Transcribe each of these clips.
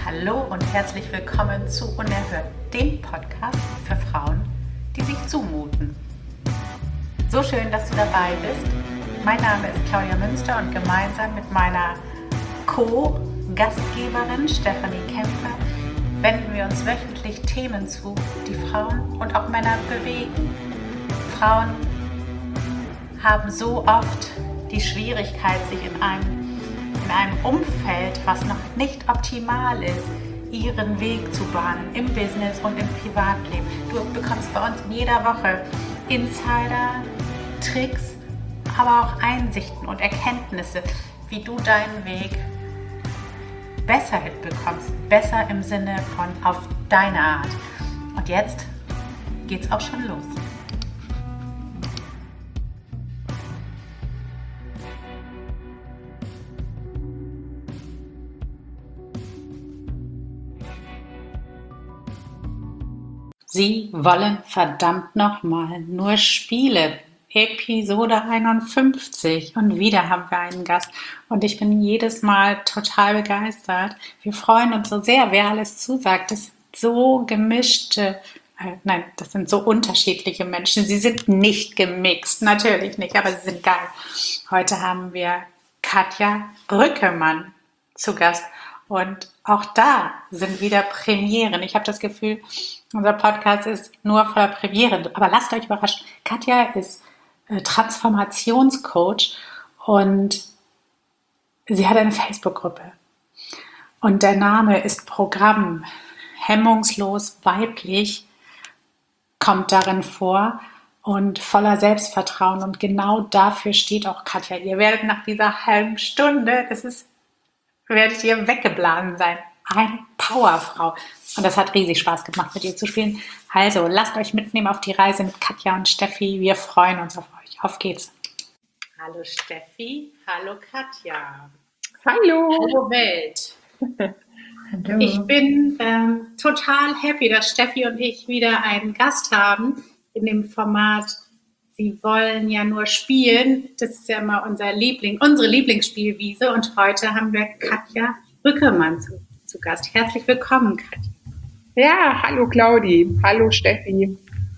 Hallo und herzlich willkommen zu Unerhört, dem Podcast für Frauen, die sich zumuten. So schön, dass du dabei bist. Mein Name ist Claudia Münster und gemeinsam mit meiner Co-Gastgeberin Stefanie Kempfer wenden wir uns wöchentlich Themen zu, die Frauen und auch Männer bewegen. Frauen haben so oft die Schwierigkeit, sich in einem Umfeld, was noch nicht optimal ist, ihren Weg zu bahnen im Business und im Privatleben. Du bekommst bei uns in jeder Woche Insider, Tricks, aber auch Einsichten und Erkenntnisse, wie du deinen Weg besser hinbekommst. Besser im Sinne von auf deine Art. Und jetzt geht's auch schon los. Sie wollen verdammt nochmal nur Spiele. Episode 51 und wieder haben wir einen Gast und ich bin jedes Mal total begeistert. Wir freuen uns so sehr, wer alles zusagt. Das sind so gemischte, das sind so unterschiedliche Menschen. Sie sind nicht gemixt, natürlich nicht, aber sie sind geil. Heute haben wir Katja Rückemann zu Gast. Und auch da sind wieder Premieren. Ich habe das Gefühl, unser Podcast ist nur voller Premieren. Aber lasst euch überraschen. Katja ist Transformationscoach und sie hat eine Facebook-Gruppe. Und der Name ist Programm. Hemmungslos weiblich kommt darin vor und voller Selbstvertrauen. Und genau dafür steht auch Katja. Ihr werdet nach dieser halben Stunde, werdet ihr weggeblasen sein. Eine Powerfrau. Und das hat riesig Spaß gemacht, mit ihr zu spielen. Also, lasst euch mitnehmen auf die Reise mit Katja und Steffi. Wir freuen uns auf euch. Auf geht's. Hallo Steffi, hallo Katja. Hallo. Hallo Welt. Hallo. Ich bin total happy, dass Steffi und ich wieder einen Gast haben in dem Format Sie wollen ja nur spielen. Das ist ja immer unsere Lieblingsspielwiese. Und heute haben wir Katja Rückemann zu Gast. Herzlich willkommen, Katja. Ja, hallo Claudi. Hallo Steffi.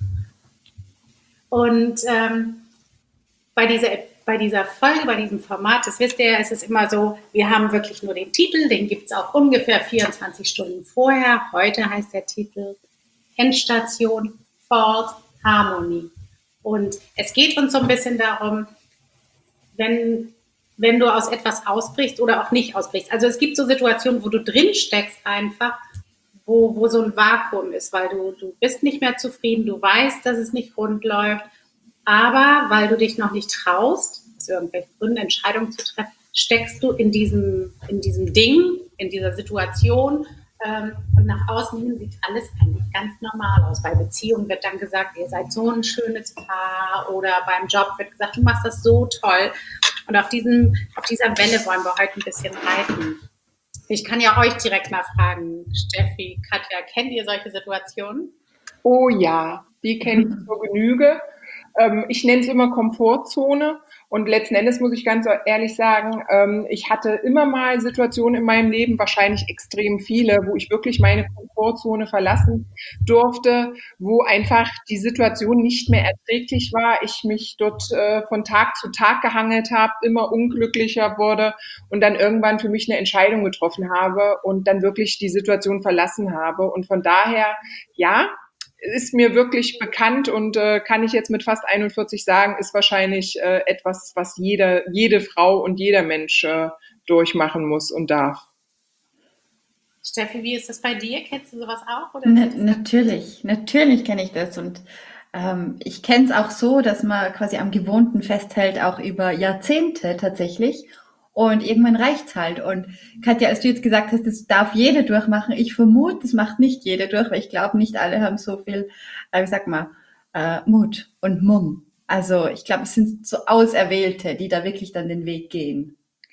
Und bei dieser Folge, bei diesem Format, das wisst ihr ja, es ist immer so, wir haben wirklich nur den Titel, den gibt es auch ungefähr 24 Stunden vorher. Heute heißt der Titel Endstation False Harmony. Und es geht uns so ein bisschen darum, wenn du aus etwas ausbrichst oder auch nicht ausbrichst. Also es gibt so Situationen, wo du drin steckst einfach, wo so ein Vakuum ist, weil du bist nicht mehr zufrieden, du weißt, dass es nicht rund läuft, aber weil du dich noch nicht traust, aus irgendwelchen Gründen Entscheidungen zu treffen, steckst du in diesem Ding, in dieser Situation, und nach außen hin sieht alles eigentlich ganz normal aus. Bei Beziehungen wird dann gesagt, ihr seid so ein schönes Paar, oder beim Job wird gesagt, du machst das so toll. Und auf dieser Welle wollen wir heute ein bisschen reiten. Ich kann ja euch direkt mal fragen, Steffi, Katja, kennt ihr solche Situationen? Oh ja, die kenne ich zur Genüge. Ich nenne es immer Komfortzone. Und letzten Endes muss ich ganz ehrlich sagen, ich hatte immer mal Situationen in meinem Leben, wahrscheinlich extrem viele, wo ich wirklich meine Komfortzone verlassen durfte, wo einfach die Situation nicht mehr erträglich war. Ich mich dort von Tag zu Tag gehangelt habe, immer unglücklicher wurde und dann irgendwann für mich eine Entscheidung getroffen habe und dann wirklich die Situation verlassen habe. Und von daher, ja, ist mir wirklich bekannt und kann ich jetzt mit fast 41 sagen, ist wahrscheinlich etwas, was jede Frau und jeder Mensch durchmachen muss und darf. Steffi, wie ist das bei dir? Kennst du sowas auch? Oder Natürlich kenne ich das und ich kenne es auch so, dass man quasi am Gewohnten festhält, auch über Jahrzehnte tatsächlich. Und irgendwann reicht's halt. Und Katja, als du jetzt gesagt hast, das darf jede durchmachen, ich vermute, das macht nicht jede durch, weil ich glaube, nicht alle haben so viel, Mut und Mumm. Also ich glaube, es sind so Auserwählte, die da wirklich dann den Weg gehen.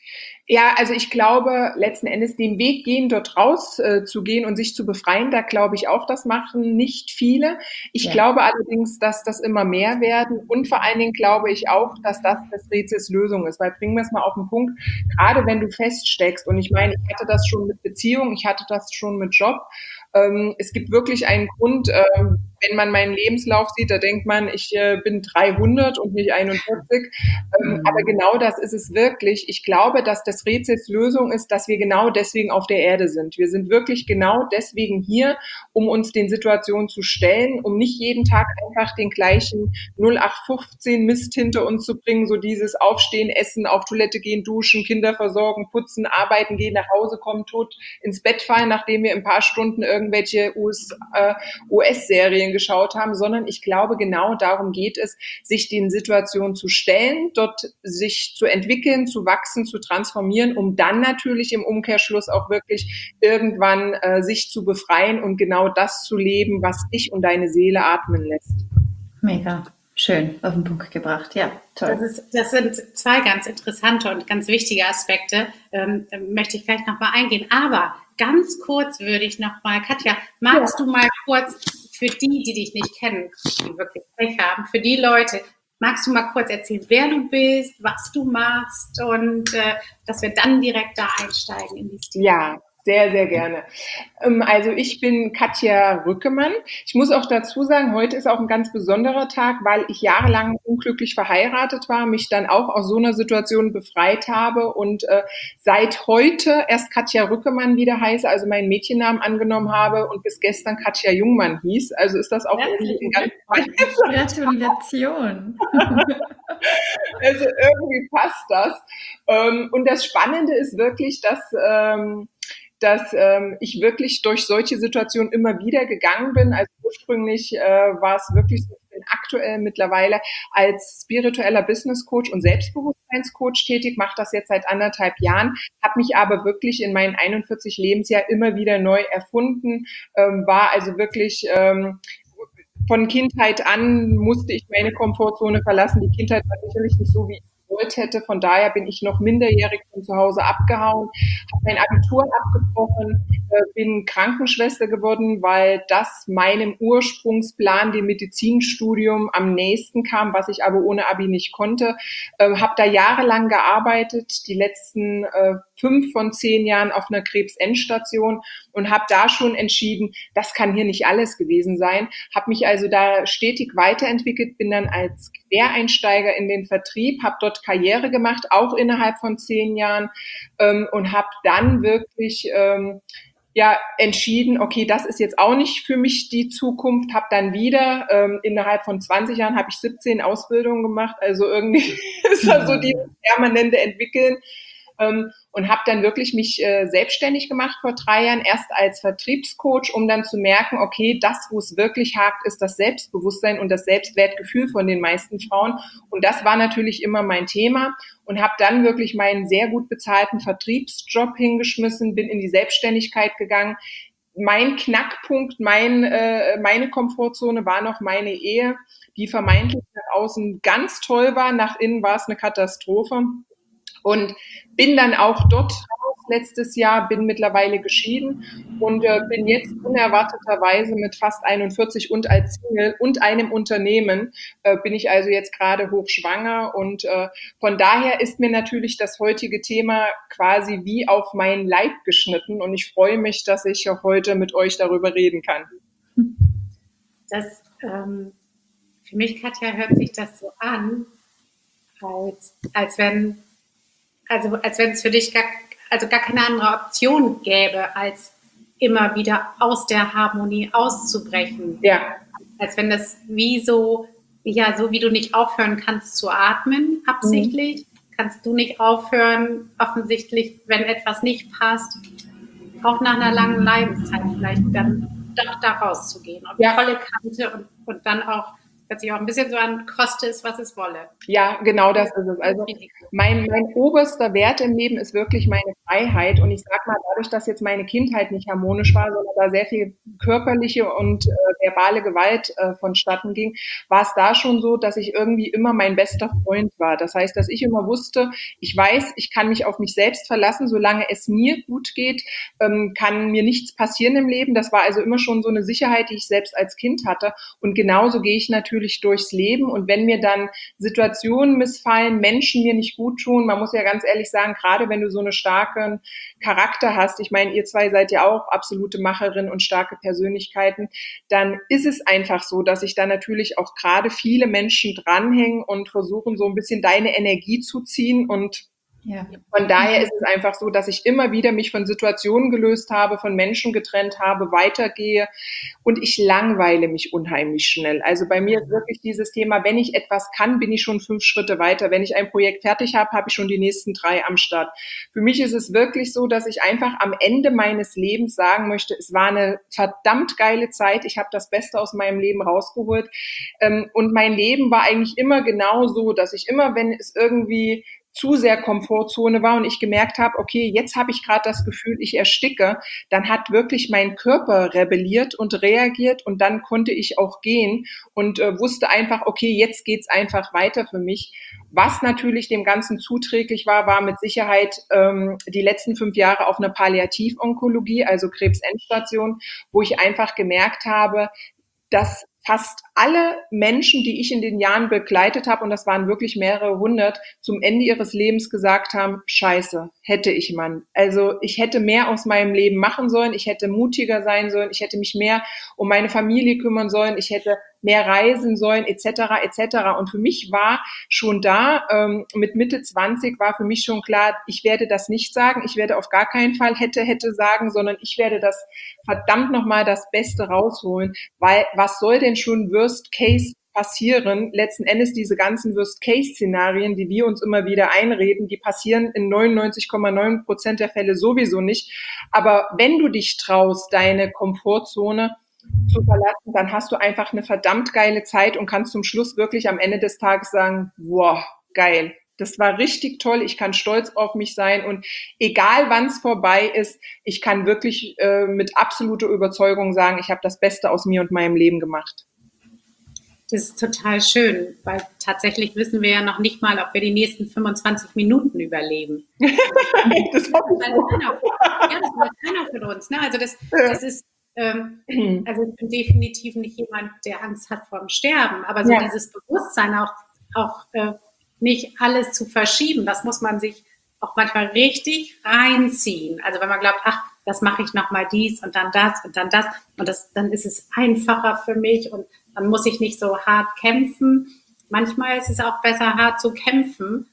Ja, also ich glaube, letzten Endes den Weg gehen, dort raus zu gehen und sich zu befreien, da glaube ich auch, das machen nicht viele. Ich Ja. glaube allerdings, dass das immer mehr werden und vor allen Dingen glaube ich auch, dass das des Rätsels Lösung ist, weil bringen wir es mal auf den Punkt, gerade wenn du feststeckst und ich meine, ich hatte das schon mit Beziehung, ich hatte das schon mit Job, es gibt wirklich einen Grund, wenn man meinen Lebenslauf sieht, da denkt man, ich bin 300 und nicht 41. Aber genau das ist es wirklich. Ich glaube, dass des Rätsels Lösung ist, dass wir genau deswegen auf der Erde sind. Wir sind wirklich genau deswegen hier, um uns den Situationen zu stellen, um nicht jeden Tag einfach den gleichen 0815 Mist hinter uns zu bringen, so dieses Aufstehen, Essen, auf Toilette gehen, duschen, Kinder versorgen, putzen, arbeiten gehen, nach Hause kommen, tot ins Bett fallen, nachdem wir in ein paar Stunden irgendwelche US-Serien geschaut haben, sondern ich glaube, genau darum geht es, sich den Situationen zu stellen, dort sich zu entwickeln, zu wachsen, zu transformieren, um dann natürlich im Umkehrschluss auch wirklich irgendwann sich zu befreien und genau das zu leben, was dich und deine Seele atmen lässt. Mega. Schön auf den Punkt gebracht. Ja, toll. Das sind zwei ganz interessante und ganz wichtige Aspekte. Möchte ich gleich nochmal eingehen. Aber ganz kurz würde ich nochmal, Katja, magst du mal kurz für die dich nicht kennen, die wirklich Pech haben, für die Leute, magst du mal kurz erzählen, wer du bist, was du machst und dass wir dann direkt da einsteigen in die Stil? Ja, sehr, sehr gerne. Also ich bin Katja Rückemann. Ich muss auch dazu sagen, heute ist auch ein ganz besonderer Tag, weil ich jahrelang unglücklich verheiratet war, mich dann auch aus so einer Situation befreit habe und seit heute erst Katja Rückemann wieder heiße, also meinen Mädchennamen angenommen habe und bis gestern Katja Jungmann hieß. Also ist das auch irgendwie ein ganz Gratulation. Also irgendwie passt das. Und das Spannende ist wirklich, dass ich wirklich durch solche Situationen immer wieder gegangen bin. Also ursprünglich war es wirklich so, ich bin aktuell mittlerweile als spiritueller Business Coach und Selbstbewusstseinscoach tätig, mache das jetzt seit 1,5 Jahren, habe mich aber wirklich in meinen 41 Lebensjahr immer wieder neu erfunden, war also wirklich von Kindheit an musste ich meine Komfortzone verlassen. Die Kindheit war sicherlich nicht so, wie ich es gewollt hätte. Von daher bin ich noch minderjährig von zu Hause abgehauen, habe mein Abitur abgebrochen, bin Krankenschwester geworden, weil das meinem Ursprungsplan, dem Medizinstudium, am nächsten kam, was ich aber ohne Abi nicht konnte. Habe da jahrelang gearbeitet, die letzten 5 von 10 Jahren auf einer Krebsendstation und habe da schon entschieden, das kann hier nicht alles gewesen sein. Habe mich also da stetig weiterentwickelt, bin dann als Quereinsteiger in den Vertrieb, habe dort Karriere gemacht, auch innerhalb von 10 Jahren und habe dann wirklich entschieden, okay, das ist jetzt auch nicht für mich die Zukunft, habe dann wieder, innerhalb von 20 Jahren habe ich 17 Ausbildungen gemacht, also irgendwie ist das so dieses permanente Entwickeln. Und habe dann wirklich mich selbstständig gemacht vor 3 Jahren, erst als Vertriebscoach, um dann zu merken, okay, das, wo es wirklich hakt, ist das Selbstbewusstsein und das Selbstwertgefühl von den meisten Frauen. Und das war natürlich immer mein Thema und habe dann wirklich meinen sehr gut bezahlten Vertriebsjob hingeschmissen, bin in die Selbstständigkeit gegangen. Mein Knackpunkt, meine Komfortzone war noch meine Ehe, die vermeintlich nach außen ganz toll war, nach innen war es eine Katastrophe. Und bin dann auch dort raus letztes Jahr, bin mittlerweile geschieden und bin jetzt unerwarteterweise mit fast 41 und als Single und einem Unternehmen bin ich also jetzt gerade hochschwanger und von daher ist mir natürlich das heutige Thema quasi wie auf meinen Leib geschnitten und ich freue mich, dass ich heute mit euch darüber reden kann. Das, für mich, Katja, hört sich das so an, als wenn es für dich gar keine andere Option gäbe, als immer wieder aus der Harmonie auszubrechen. Ja. Als wenn das so wie du nicht aufhören kannst zu atmen, absichtlich, kannst du nicht aufhören, offensichtlich, wenn etwas nicht passt, auch nach einer langen Leidenszeit vielleicht dann doch da rauszugehen und volle Kante und dann auch hört sich auch ein bisschen so an, koste es, was es wolle. Ja, genau das ist es. Also mein oberster Wert im Leben ist wirklich meine Freiheit. Und ich sag mal, dadurch, dass jetzt meine Kindheit nicht harmonisch war, sondern da sehr viel körperliche und verbale Gewalt vonstatten ging, war es da schon so, dass ich irgendwie immer mein bester Freund war. Das heißt, dass ich immer wusste, ich weiß, ich kann mich auf mich selbst verlassen, solange es mir gut geht, kann mir nichts passieren im Leben. Das war also immer schon so eine Sicherheit, die ich selbst als Kind hatte. Und genauso gehe ich natürlich durchs Leben. Und wenn mir dann Situationen missfallen, Menschen mir nicht gut tun, man muss ja ganz ehrlich sagen, gerade wenn du so eine starken Charakter hast, ich meine, ihr zwei seid ja auch absolute Macherinnen und starke Persönlichkeiten, dann ist es einfach so, dass sich da natürlich auch gerade viele Menschen dranhängen und versuchen, so ein bisschen deine Energie zu ziehen. Und Ja. von daher ist es einfach so, dass ich immer wieder mich von Situationen gelöst habe, von Menschen getrennt habe, weitergehe, und ich langweile mich unheimlich schnell. Also bei mir ist wirklich dieses Thema, wenn ich etwas kann, bin ich schon 5 Schritte weiter. Wenn ich ein Projekt fertig habe, habe ich schon die nächsten 3 am Start. Für mich ist es wirklich so, dass ich einfach am Ende meines Lebens sagen möchte, es war eine verdammt geile Zeit, ich habe das Beste aus meinem Leben rausgeholt, und mein Leben war eigentlich immer genau so, dass ich immer, wenn es irgendwie zu sehr Komfortzone war und ich gemerkt habe, okay, jetzt habe ich gerade das Gefühl, ich ersticke, dann hat wirklich mein Körper rebelliert und reagiert, und dann konnte ich auch gehen und wusste einfach, okay, jetzt geht's einfach weiter für mich. Was natürlich dem Ganzen zuträglich war, war mit Sicherheit die letzten 5 Jahre auf einer Palliativonkologie, also Krebsendstation, wo ich einfach gemerkt habe, dass fast alle Menschen, die ich in den Jahren begleitet habe, und das waren wirklich mehrere hundert, zum Ende ihres Lebens gesagt haben, scheiße, hätte ich Mann. Also ich hätte mehr aus meinem Leben machen sollen, ich hätte mutiger sein sollen, ich hätte mich mehr um meine Familie kümmern sollen, ich hätte mehr reisen sollen, etc., etc. Und für mich war schon da, mit Mitte 20 war für mich schon klar, ich werde das nicht sagen, ich werde auf gar keinen Fall hätte sagen, sondern ich werde das verdammt nochmal das Beste rausholen, weil was soll denn schon Worst Case passieren? Letzten Endes diese ganzen Worst Case Szenarien, die wir uns immer wieder einreden, die passieren in 99,9% der Fälle sowieso nicht. Aber wenn du dich traust, deine Komfortzone zu verlassen, dann hast du einfach eine verdammt geile Zeit und kannst zum Schluss wirklich am Ende des Tages sagen, wow, geil. Das war richtig toll, ich kann stolz auf mich sein, und egal wann es vorbei ist, ich kann wirklich mit absoluter Überzeugung sagen, ich habe das Beste aus mir und meinem Leben gemacht. Das ist total schön, weil tatsächlich wissen wir ja noch nicht mal, ob wir die nächsten 25 Minuten überleben. Das hoffe ich auch. Ja, das weiß keiner von uns. Ne? Also das ist, also ich bin definitiv nicht jemand, der Angst hat vor dem Sterben, aber so Ja. dieses Bewusstsein auch nicht alles zu verschieben, das muss man sich auch manchmal richtig reinziehen. Also wenn man glaubt, ach, das mache ich nochmal dies und dann das und dann das, und dann ist es einfacher für mich und dann muss ich nicht so hart kämpfen. Manchmal ist es auch besser, hart zu kämpfen,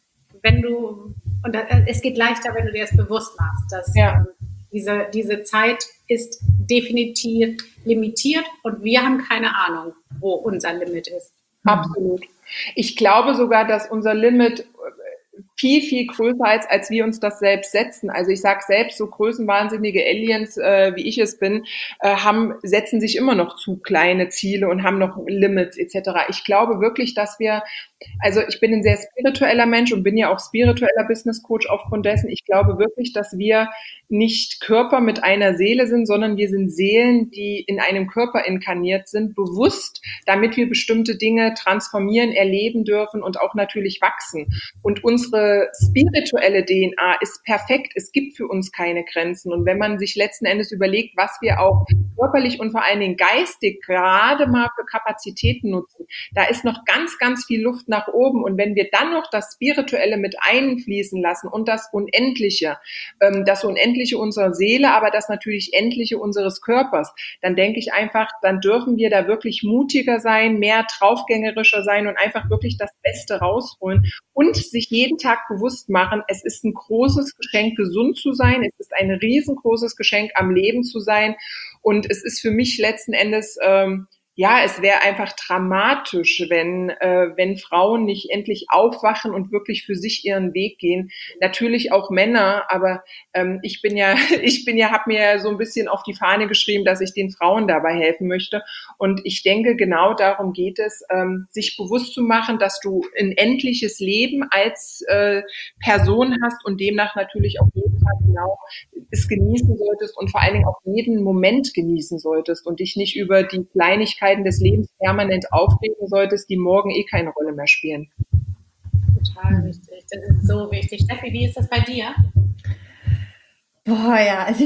es geht leichter, wenn du dir das bewusst machst, dass Ja. diese Zeit ist definitiv limitiert und wir haben keine Ahnung, wo unser Limit ist. Absolut. Ich glaube sogar, dass unser Limit viel, viel größer ist, als wir uns das selbst setzen. Also ich sage selbst, so größenwahnsinnige Aliens, wie ich es bin, setzen sich immer noch zu kleine Ziele und haben noch Limits etc. Ich glaube wirklich, dass wir, also ich bin ein sehr spiritueller Mensch und bin ja auch spiritueller Business Coach aufgrund dessen. Ich glaube wirklich, dass wir nicht Körper mit einer Seele sind, sondern wir sind Seelen, die in einem Körper inkarniert sind, bewusst, damit wir bestimmte Dinge transformieren, erleben dürfen und auch natürlich wachsen. Und unsere spirituelle DNA ist perfekt. Es gibt für uns keine Grenzen. Und wenn man sich letzten Endes überlegt, was wir auch körperlich und vor allen Dingen geistig gerade mal für Kapazitäten nutzen, da ist noch ganz, ganz viel Luft nach oben. Und wenn wir dann noch das Spirituelle mit einfließen lassen und das Unendliche unserer Seele, aber das natürlich Endliche unseres Körpers, dann denke ich einfach, dann dürfen wir da wirklich mutiger sein, mehr draufgängerischer sein und einfach wirklich das Beste rausholen und sich jeden Tag bewusst machen, es ist ein großes Geschenk, gesund zu sein, es ist ein riesengroßes Geschenk, am Leben zu sein, und es ist für mich letzten Endes ja, es wäre einfach dramatisch, wenn Frauen nicht endlich aufwachen und wirklich für sich ihren Weg gehen. Natürlich auch Männer, aber ich bin ja, habe mir ja so ein bisschen auf die Fahne geschrieben, dass ich den Frauen dabei helfen möchte. Und ich denke, genau darum geht es, sich bewusst zu machen, dass du ein endliches Leben als Person hast und demnach natürlich auch jeden Tag genau es genießen solltest und vor allen Dingen auch jeden Moment genießen solltest und dich nicht über die Kleinigkeiten des Lebens permanent aufregen solltest, die morgen eh keine Rolle mehr spielen. Total wichtig. Das ist so wichtig. Steffi, wie ist das bei dir? Boah, ja, also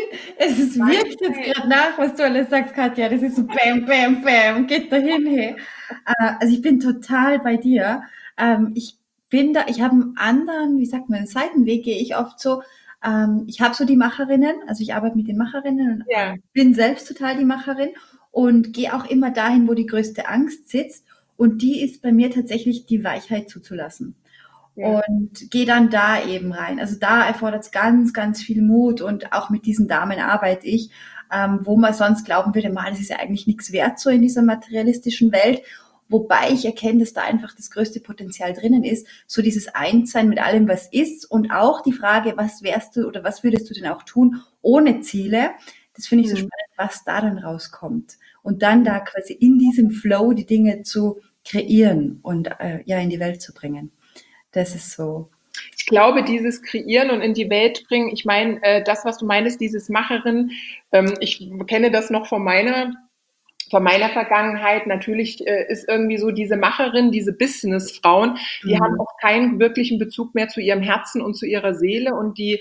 es wirkt jetzt gerade nach, was du alles sagst, Katja. Das ist so bam, bam, bam, geht dahin, hey. Also ich bin total bei dir. Ich ich habe einen anderen, wie sagt man, einen Seitenweg gehe ich oft so. Ich habe so die Macherinnen, also ich arbeite mit den Macherinnen und Ja. bin selbst total die Macherin und gehe auch immer dahin, wo die größte Angst sitzt. Und die ist bei mir tatsächlich die Weichheit zuzulassen. Ja. Und gehe dann da eben rein. Also da erfordert es ganz, ganz viel Mut und auch mit diesen Damen arbeite ich, wo man sonst glauben würde, mal, das ist ja eigentlich nichts wert so in dieser materialistischen Welt. Wobei ich erkenne, dass da einfach das größte Potenzial drinnen ist, so dieses Einssein mit allem, was ist und auch die Frage, was wärst du oder was würdest du denn auch tun ohne Ziele? Das finde ich so spannend, was da dann rauskommt. Und dann da quasi in diesem Flow die Dinge zu kreieren und ja in die Welt zu bringen. Das ist so. Ich glaube, dieses Kreieren und in die Welt bringen, ich meine, das, was du meinst, dieses Macherin, ich kenne das noch von meiner Vergangenheit. Natürlich ist irgendwie so diese Macherin, diese Businessfrauen, die haben oft keinen wirklichen Bezug mehr zu ihrem Herzen und zu ihrer Seele und die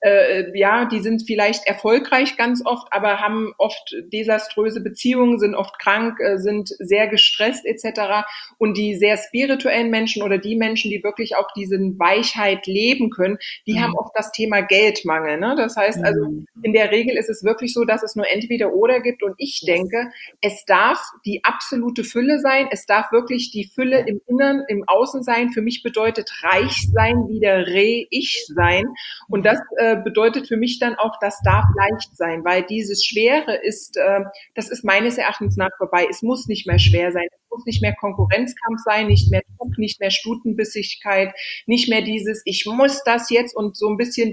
sind vielleicht erfolgreich ganz oft, aber haben oft desaströse Beziehungen, sind oft krank, sind sehr gestresst etc. Und die sehr spirituellen Menschen oder die Menschen, die wirklich auch diese Weichheit leben können, die haben oft das Thema Geldmangel. Ne? Das heißt also, in der Regel ist es wirklich so, dass es nur entweder oder gibt und ich denke, es darf die absolute Fülle sein. Es darf wirklich die Fülle im Inneren, im Außen sein. Für mich bedeutet reich sein wieder Re-Ich sein. Und das bedeutet für mich dann auch, das darf leicht sein, weil dieses Schwere ist, das ist meines Erachtens nach vorbei. Es muss nicht mehr schwer sein. Es muss nicht mehr Konkurrenzkampf sein, nicht mehr Druck, nicht mehr Stutenbissigkeit, nicht mehr dieses, ich muss das jetzt und so ein bisschen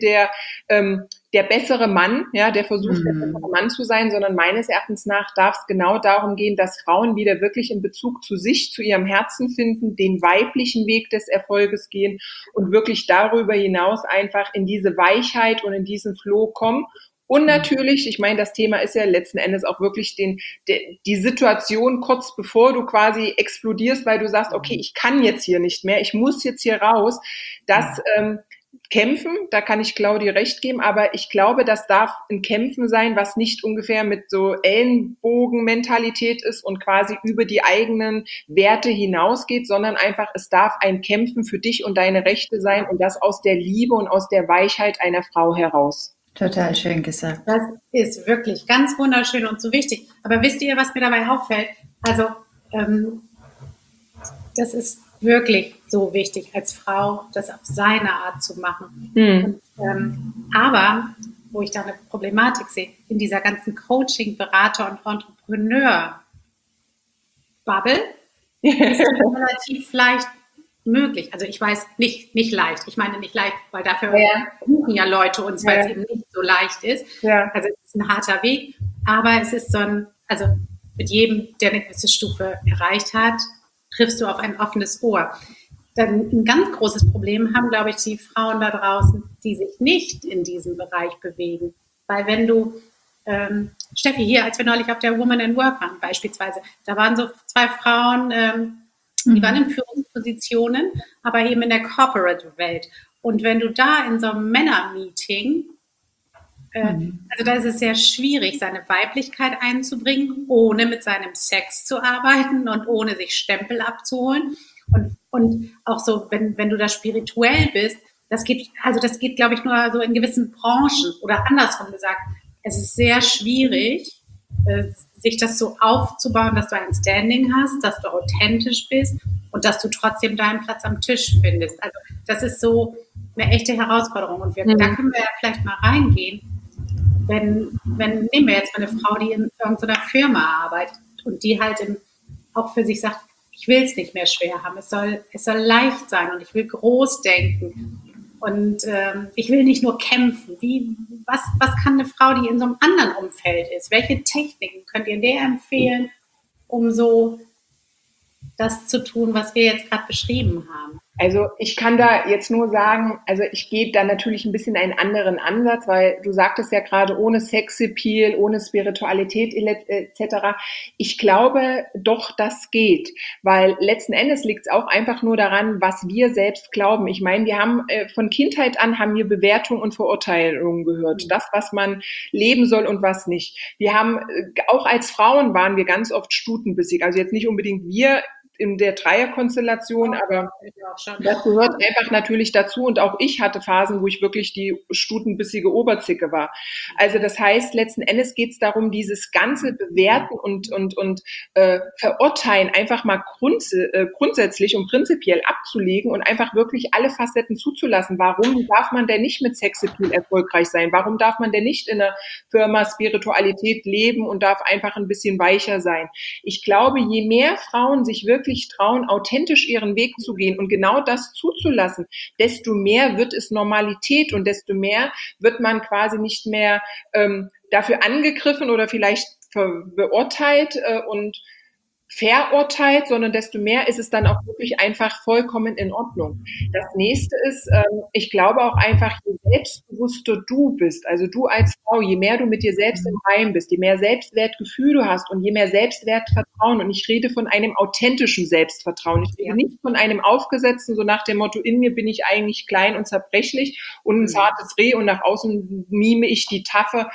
der bessere Mann, ja, der versucht, der bessere Mann zu sein, sondern meines Erachtens nach darf es genau darum gehen, dass Frauen wieder wirklich in Bezug zu sich, zu ihrem Herzen finden, den weiblichen Weg des Erfolges gehen und wirklich darüber hinaus einfach in diese Weichheit und in diesen Flow kommen. Und natürlich, ich meine, das Thema ist ja letzten Endes auch wirklich die Situation kurz bevor du quasi explodierst, weil du sagst, okay, ich kann jetzt hier nicht mehr, ich muss jetzt hier raus. Das Kämpfen, da kann ich Claudi recht geben, aber ich glaube, das darf ein Kämpfen sein, was nicht ungefähr mit so Ellenbogenmentalität ist und quasi über die eigenen Werte hinausgeht, sondern einfach, es darf ein Kämpfen für dich und deine Rechte sein und das aus der Liebe und aus der Weichheit einer Frau heraus. Total schön gesagt. Das ist wirklich ganz wunderschön und so wichtig. Aber wisst ihr, was mir dabei auffällt? Also, das ist wirklich so wichtig, als Frau das auf seine Art zu machen. Und, aber, wo ich da eine Problematik sehe, in dieser ganzen Coaching, Berater und Entrepreneur-Bubble ist das relativ leicht möglich. Also ich weiß, nicht leicht. Ich meine nicht leicht, weil dafür buchen ja Leute uns, weil es eben nicht so leicht ist. Ja. Also es ist ein harter Weg, aber es ist so also mit jedem, der eine gewisse Stufe erreicht hat, triffst du auf ein offenes Ohr. Dann ein ganz großes Problem haben, glaube ich, die Frauen da draußen, die sich nicht in diesem Bereich bewegen. Weil wenn du, Steffi, hier, als wir neulich auf der Woman in Work waren beispielsweise, da waren so 2 Frauen, die waren in Führungspositionen, aber eben in der Corporate-Welt. Und wenn du da in so einem Männer-Meeting, also da ist es sehr schwierig, seine Weiblichkeit einzubringen, ohne mit seinem Sex zu arbeiten und ohne sich Stempel abzuholen. Und auch so, wenn du da spirituell bist, das geht, glaube ich, nur so in gewissen Branchen oder andersrum gesagt. Es ist sehr schwierig, sich das so aufzubauen, dass du ein Standing hast, dass du authentisch bist und dass du trotzdem deinen Platz am Tisch findest. Also das ist so eine echte Herausforderung. Und da können wir ja vielleicht mal reingehen. Wenn nehmen wir jetzt mal eine Frau, die in irgendeiner Firma arbeitet und die halt auch für sich sagt, ich will es nicht mehr schwer haben, es soll leicht sein und ich will groß denken. Und ich will nicht nur kämpfen. Was kann eine Frau, die in so einem anderen Umfeld ist? Welche Techniken könnt ihr der empfehlen, um so das zu tun, was wir jetzt gerade beschrieben haben? Also ich kann da jetzt nur sagen, also ich gehe da natürlich ein bisschen einen anderen Ansatz, weil du sagtest ja gerade ohne Sexappeal, ohne Spiritualität etc. Ich glaube doch, das geht, weil letzten Endes liegt es auch einfach nur daran, was wir selbst glauben. Ich meine, wir haben von Kindheit an haben wir Bewertungen und Verurteilungen gehört, das, was man leben soll und was nicht. Wir haben auch als Frauen waren wir ganz oft stutenbissig, also jetzt nicht unbedingt wir in der Dreierkonstellation, aber das gehört einfach natürlich dazu und auch ich hatte Phasen, wo ich wirklich die stutenbissige Oberzicke war. Also das heißt, letzten Endes geht es darum, dieses ganze Bewerten und Verurteilen einfach mal grundsätzlich und prinzipiell abzulegen und einfach wirklich alle Facetten zuzulassen. Warum darf man denn nicht mit Sexappeal erfolgreich sein? Warum darf man denn nicht in einer Firma Spiritualität leben und darf einfach ein bisschen weicher sein? Ich glaube, je mehr Frauen sich wirklich trauen, authentisch ihren Weg zu gehen und genau das zuzulassen, desto mehr wird es Normalität und desto mehr wird man quasi nicht mehr dafür angegriffen oder vielleicht beurteilt und verurteilt, sondern desto mehr ist es dann auch wirklich einfach vollkommen in Ordnung. Das nächste ist, ich glaube auch einfach, je selbstbewusster du bist, also du als Frau, je mehr du mit dir selbst im Reinen bist, je mehr Selbstwertgefühl du hast und je mehr Selbstwertvertrauen, und ich rede von einem authentischen Selbstvertrauen, ich rede nicht von einem aufgesetzten, so nach dem Motto, in mir bin ich eigentlich klein und zerbrechlich und ein zartes Reh und nach außen mime ich die taffe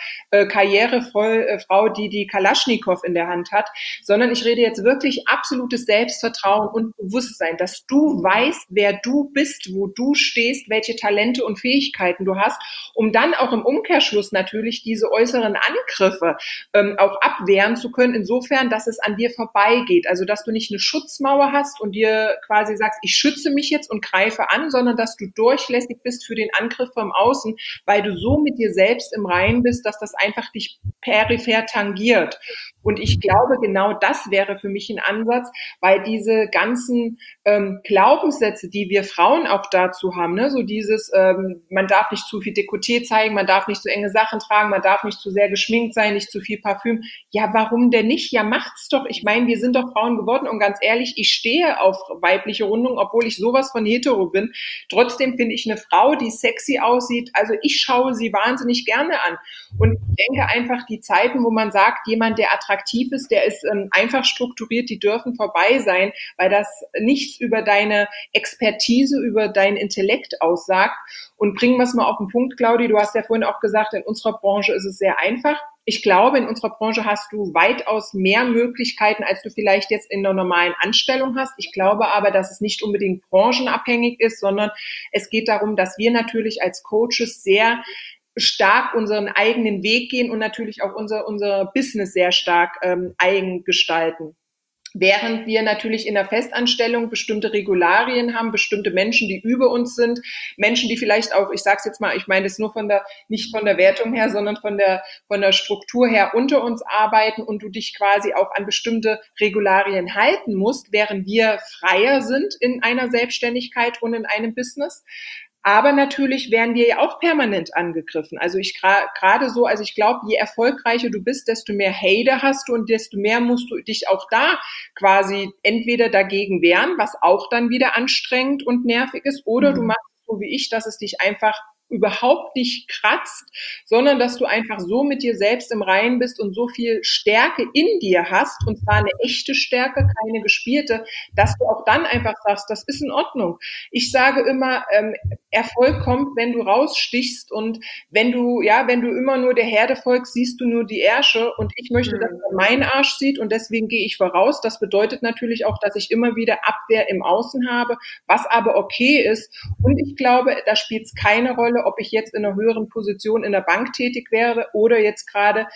Karrierefrau, die die Kalaschnikow in der Hand hat, sondern ich rede jetzt wirklich absolutes Selbstvertrauen und Bewusstsein, dass du weißt, wer du bist, wo du stehst, welche Talente und Fähigkeiten du hast, um dann auch im Umkehrschluss natürlich diese äußeren Angriffe auch abwehren zu können, insofern, dass es an dir vorbeigeht. Also, dass du nicht eine Schutzmauer hast und dir quasi sagst, ich schütze mich jetzt und greife an, sondern dass du durchlässig bist für den Angriff vom Außen, weil du so mit dir selbst im Reinen bist, dass das einfach dich peripher tangiert. Und ich glaube, genau das wäre für mich ein Ansatz, weil diese ganzen Glaubenssätze, die wir Frauen auch dazu haben, ne, so dieses, man darf nicht zu viel Dekolleté zeigen, man darf nicht zu enge Sachen tragen, man darf nicht zu sehr geschminkt sein, nicht zu viel Parfüm. Ja, warum denn nicht? Ja, macht's doch. Ich meine, wir sind doch Frauen geworden und ganz ehrlich, ich stehe auf weibliche Rundung, obwohl ich sowas von hetero bin. Trotzdem finde ich eine Frau, die sexy aussieht, also ich schaue sie wahnsinnig gerne an. Und ich denke einfach, die Zeiten, wo man sagt, jemand, der attraktiv ist, der ist einfach strukturiert, die dürfen vorbei sein, weil das nichts über deine Expertise, über deinen Intellekt aussagt. Und bringen wir es mal auf den Punkt, Claudi, du hast ja vorhin auch gesagt, in unserer Branche ist es sehr einfach. Ich glaube, in unserer Branche hast du weitaus mehr Möglichkeiten, als du vielleicht jetzt in einer normalen Anstellung hast. Ich glaube aber, dass es nicht unbedingt branchenabhängig ist, sondern es geht darum, dass wir natürlich als Coaches sehr stark unseren eigenen Weg gehen und natürlich auch unser Business sehr stark eigen gestalten. Während wir natürlich in der Festanstellung bestimmte Regularien haben, bestimmte Menschen, die über uns sind, Menschen, die vielleicht auch, ich sage es jetzt mal, ich meine das nur nicht von der Wertung her, sondern von der Struktur her unter uns arbeiten und du dich quasi auch an bestimmte Regularien halten musst, während wir freier sind in einer Selbstständigkeit und in einem Business. Aber natürlich werden wir ja auch permanent angegriffen. Also ich gerade so, also ich glaube, je erfolgreicher du bist, desto mehr Hater hast du und desto mehr musst du dich auch da quasi entweder dagegen wehren, was auch dann wieder anstrengend und nervig ist, oder du machst so wie ich, dass es dich einfach überhaupt nicht kratzt, sondern dass du einfach so mit dir selbst im Reinen bist und so viel Stärke in dir hast, und zwar eine echte Stärke, keine gespielte, dass du auch dann einfach sagst, das ist in Ordnung. Ich sage immer, Erfolg kommt, wenn du rausstichst, und wenn du immer nur der Herde folgst, siehst du nur die Ärsche, und ich möchte, dass man meinen Arsch sieht, und deswegen gehe ich voraus. Das bedeutet natürlich auch, dass ich immer wieder Abwehr im Außen habe, was aber okay ist, und ich glaube, da spielt es keine Rolle, ob ich jetzt in einer höheren Position in der Bank tätig wäre oder jetzt gerade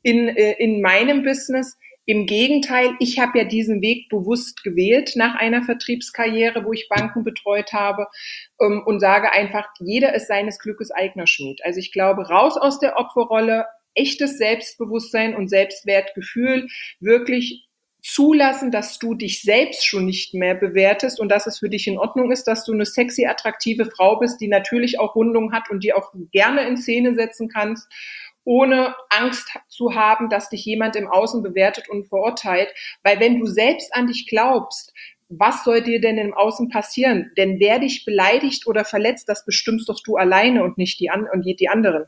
in meinem Business. Im Gegenteil, ich habe ja diesen Weg bewusst gewählt nach einer Vertriebskarriere, wo ich Banken betreut habe, und sage einfach, jeder ist seines Glückes eigener Schmied. Also ich glaube, raus aus der Opferrolle, echtes Selbstbewusstsein und Selbstwertgefühl, wirklich zulassen, dass du dich selbst schon nicht mehr bewertest und dass es für dich in Ordnung ist, dass du eine sexy, attraktive Frau bist, die natürlich auch Rundung hat und die auch gerne in Szene setzen kannst, ohne Angst zu haben, dass dich jemand im Außen bewertet und verurteilt. Weil wenn du selbst an dich glaubst, was soll dir denn im Außen passieren? Denn wer dich beleidigt oder verletzt, das bestimmst doch du alleine und nicht die anderen.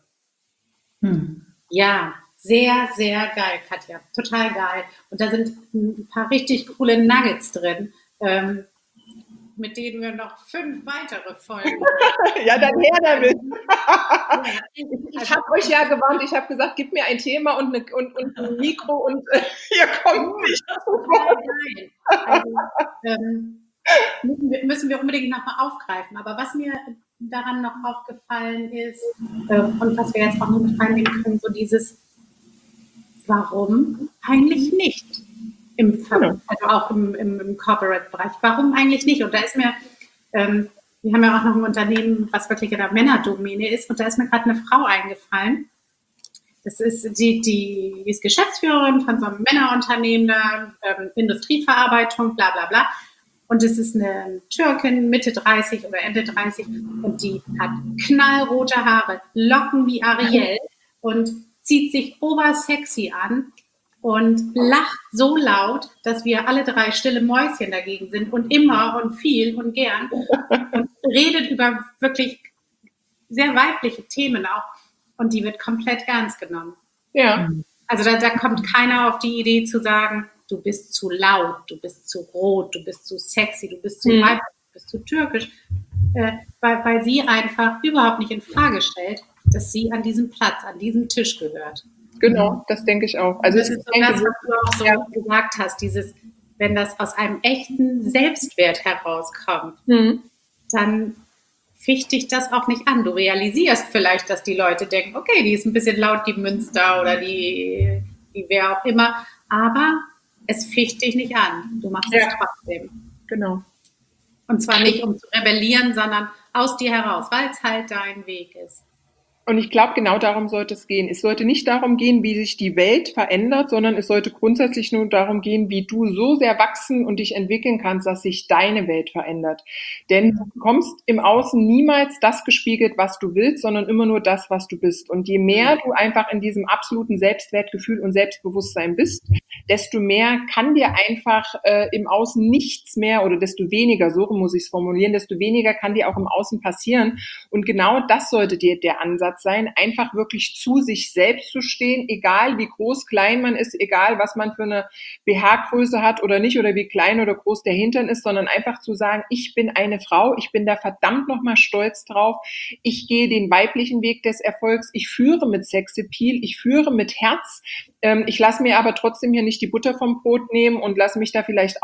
Ja, sehr, sehr geil, Katja. Total geil. Und da sind ein paar richtig coole Nuggets drin, mit denen wir noch 5 weitere Folgen. Ja, dann her damit. Ja, Ich habe euch ja gewarnt, ich habe gesagt, gib mir ein Thema und ein Mikro und ihr kommt nicht. total geil. Also, müssen wir unbedingt nochmal aufgreifen. Aber was mir daran noch aufgefallen ist, und was wir jetzt auch noch mit reinnehmen können, so dieses, warum eigentlich nicht? Also auch im Corporate-Bereich. Warum eigentlich nicht? Und da ist mir, wir haben ja auch noch ein Unternehmen, was wirklich in der Männerdomäne ist, und da ist mir gerade eine Frau eingefallen. Das ist die ist Geschäftsführerin von so einem Männerunternehmen da, Industrieverarbeitung, bla bla bla. Und es ist eine Türkin, Mitte 30 oder Ende 30, und die hat knallrote Haare, Locken wie Ariel und zieht sich obersexy an und lacht so laut, dass wir alle 3 stille Mäuschen dagegen sind und immer und viel und gern und redet über wirklich sehr weibliche Themen auch, und die wird komplett ernst genommen. Ja. Also da kommt keiner auf die Idee zu sagen, du bist zu laut, du bist zu rot, du bist zu sexy, du bist zu weiblich, du bist zu türkisch, weil sie einfach überhaupt nicht in Frage stellt, dass sie an diesem Platz, an diesem Tisch gehört. Genau, das denke ich auch. Also das ist so das, was du auch so gesagt hast, dieses, wenn das aus einem echten Selbstwert herauskommt, dann ficht dich das auch nicht an. Du realisierst vielleicht, dass die Leute denken, okay, die ist ein bisschen laut, die Münster oder die wer auch immer, aber es ficht dich nicht an. Du machst es trotzdem. Genau. Und zwar nicht, um zu rebellieren, sondern aus dir heraus, weil es halt dein Weg ist. Und ich glaube, genau darum sollte es gehen. Es sollte nicht darum gehen, wie sich die Welt verändert, sondern es sollte grundsätzlich nur darum gehen, wie du so sehr wachsen und dich entwickeln kannst, dass sich deine Welt verändert. Denn du bekommst im Außen niemals das gespiegelt, was du willst, sondern immer nur das, was du bist. Und je mehr du einfach in diesem absoluten Selbstwertgefühl und Selbstbewusstsein bist, desto mehr kann dir einfach im Außen nichts mehr, oder desto weniger, so muss ich es formulieren, desto weniger kann dir auch im Außen passieren. Und genau das sollte dir der Ansatz sein, einfach wirklich zu sich selbst zu stehen, egal wie groß, klein man ist, egal was man für eine BH-Größe hat oder nicht, oder wie klein oder groß der Hintern ist, sondern einfach zu sagen, ich bin eine Frau, ich bin da verdammt nochmal stolz drauf, ich gehe den weiblichen Weg des Erfolgs, ich führe mit Sexappeal, ich führe mit Herz, ich lasse mir aber trotzdem hier nicht die Butter vom Brot nehmen und lasse mich da vielleicht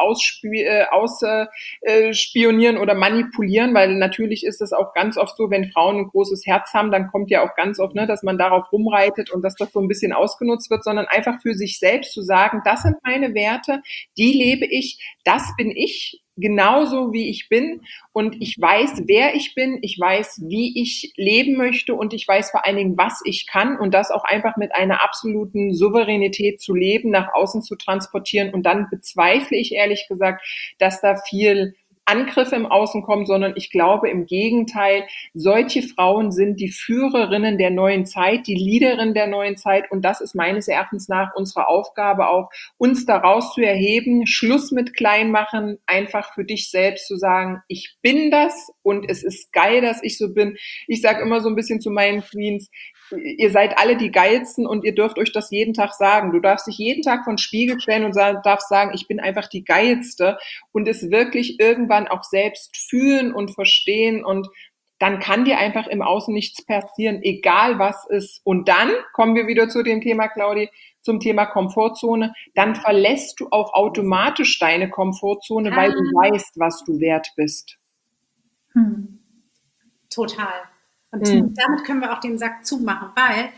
ausspionieren oder manipulieren, weil natürlich ist es auch ganz oft so, wenn Frauen ein großes Herz haben, dann kommt ja auch ganz oft, dass man darauf rumreitet und dass das so ein bisschen ausgenutzt wird, sondern einfach für sich selbst zu sagen, das sind meine Werte, die lebe ich, das bin ich, genauso wie ich bin, und ich weiß, wer ich bin, ich weiß, wie ich leben möchte, und ich weiß vor allen Dingen, was ich kann, und das auch einfach mit einer absoluten Souveränität zu leben, nach außen zu transportieren. Und dann bezweifle ich ehrlich gesagt, dass da viel Angriffe im Außen kommen, sondern ich glaube im Gegenteil, solche Frauen sind die Führerinnen der neuen Zeit, die Leaderinnen der neuen Zeit, und das ist meines Erachtens nach unsere Aufgabe auch, uns daraus zu erheben, Schluss mit Kleinmachen, einfach für dich selbst zu sagen, ich bin das und es ist geil, dass ich so bin. Ich sage immer so ein bisschen zu meinen Queens, ihr seid alle die Geilsten und ihr dürft euch das jeden Tag sagen. Du darfst dich jeden Tag vor den Spiegel stellen und darfst sagen, ich bin einfach die Geilste, und es wirklich irgendwann auch selbst fühlen und verstehen, und dann kann dir einfach im Außen nichts passieren, egal was ist. Und dann kommen wir wieder zu dem Thema, Claudi, zum Thema Komfortzone. Dann verlässt du auch automatisch deine Komfortzone, weil du weißt, was du wert bist. Total. Und damit können wir auch den Sack zumachen, weil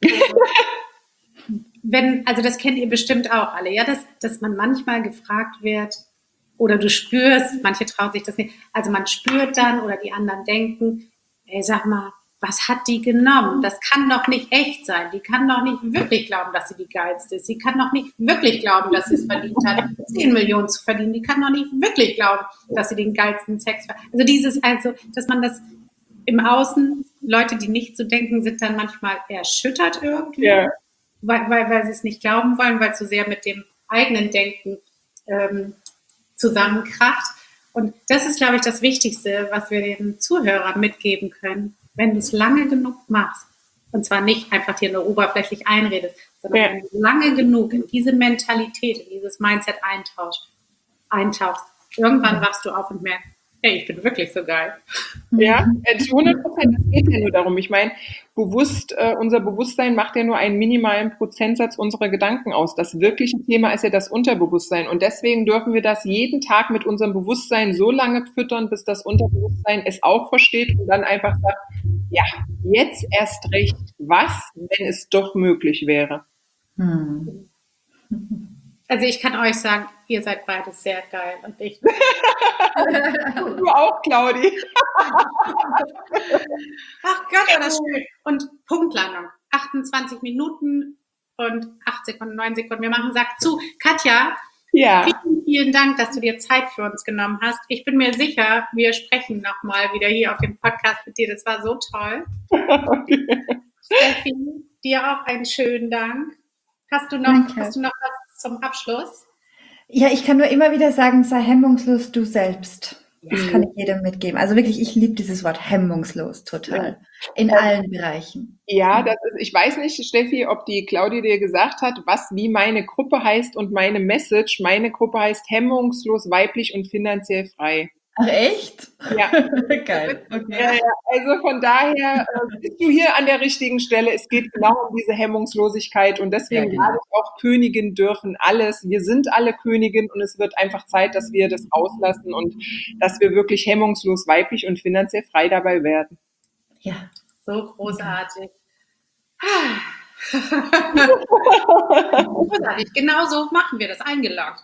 also das kennt ihr bestimmt auch alle, ja, dass man manchmal gefragt wird, oder du spürst, manche trauen sich das nicht, also man spürt dann, oder die anderen denken, ey, sag mal, was hat die genommen? Das kann doch nicht echt sein. Die kann doch nicht wirklich glauben, dass sie die Geilste ist. Sie kann doch nicht wirklich glauben, dass sie es verdient hat, 10 Millionen zu verdienen. Die kann doch nicht wirklich glauben, dass sie den geilsten Sex hat. Also dass man das im Außen, Leute, die nicht so denken, sind dann manchmal erschüttert irgendwie, Ja. weil sie es nicht glauben wollen, weil es so sehr mit dem eigenen Denken zusammenkracht. Und das ist, glaube ich, das Wichtigste, was wir den Zuhörern mitgeben können. Wenn du es lange genug machst, und zwar nicht einfach dir nur oberflächlich einredest, sondern wenn du lange genug in diese Mentalität, in dieses Mindset eintauchst, irgendwann wachst du auf und merkst, hey, ich bin wirklich so geil. Ja, zu 100%. Es geht ja nur darum. Ich meine, unser Bewusstsein macht ja nur einen minimalen Prozentsatz unserer Gedanken aus. Das wirkliche Thema ist ja das Unterbewusstsein. Und deswegen dürfen wir das jeden Tag mit unserem Bewusstsein so lange füttern, bis das Unterbewusstsein es auch versteht und dann einfach sagt, ja, jetzt erst recht, was, wenn es doch möglich wäre. Also ich kann euch sagen, ihr seid beide sehr geil und ich. Du auch, Claudi. Ach Gott, war das schön. Und Punktlandung. 28 Minuten und 8 Sekunden, 9 Sekunden. Wir machen Sack zu. Katja, vielen, vielen Dank, dass du dir Zeit für uns genommen hast. Ich bin mir sicher, wir sprechen nochmal wieder hier auf dem Podcast mit dir. Das war so toll. Okay. Steffi, dir auch einen schönen Dank. Hast du noch was zum Abschluss? Ja, ich kann nur immer wieder sagen, sei hemmungslos du selbst. Das kann ich jedem mitgeben. Also wirklich, ich liebe dieses Wort hemmungslos total. In allen Bereichen. Ja, ich weiß nicht, Steffi, ob die Claudia dir gesagt hat, wie meine Gruppe heißt und meine Message. Meine Gruppe heißt hemmungslos, weiblich und finanziell frei. Ach echt? Ja. Geil. Okay. Ja, also von daher bist du hier an der richtigen Stelle. Es geht genau um diese Hemmungslosigkeit und deswegen sage ich auch, Königin dürfen alles. Wir sind alle Königin und es wird einfach Zeit, dass wir das auslassen und dass wir wirklich hemmungslos, weiblich und finanziell frei dabei werden. Ja, so großartig. Großartig, genau so machen wir das, eingeloggt.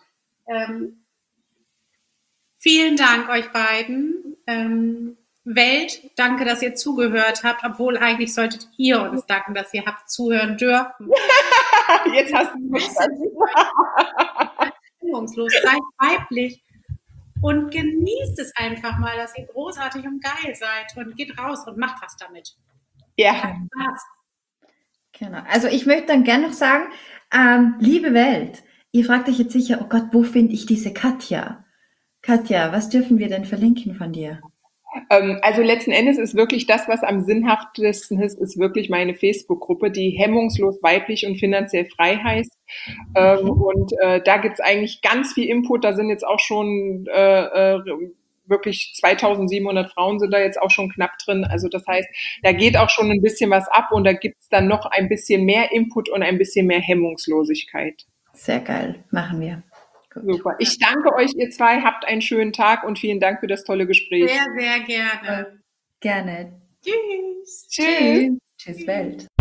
Vielen Dank euch beiden. Welt, danke, dass ihr zugehört habt, obwohl eigentlich solltet ihr uns danken, dass ihr habt zuhören dürfen. Jetzt hast du mich hemmungslos, seid weiblich und genießt es einfach mal, dass ihr großartig und geil seid und geht raus und macht was damit. Ja. Genau. Also ich möchte dann gerne noch sagen, liebe Welt, ihr fragt euch jetzt sicher, oh Gott, wo finde ich diese Katja? Katja, was dürfen wir denn verlinken von dir? Also letzten Endes ist wirklich das, was am sinnhaftesten ist wirklich meine Facebook-Gruppe, die hemmungslos weiblich und finanziell frei heißt. Okay. Und da gibt's eigentlich ganz viel Input. Da sind jetzt auch schon wirklich 2700 Frauen sind da jetzt auch schon knapp drin. Also das heißt, da geht auch schon ein bisschen was ab und da gibt's dann noch ein bisschen mehr Input und ein bisschen mehr Hemmungslosigkeit. Sehr geil, machen wir. Gut. Super. Ich danke euch, ihr zwei. Habt einen schönen Tag und vielen Dank für das tolle Gespräch. Sehr, sehr gerne. Gerne. Tschüss. Tschüss. Tschüss, Welt.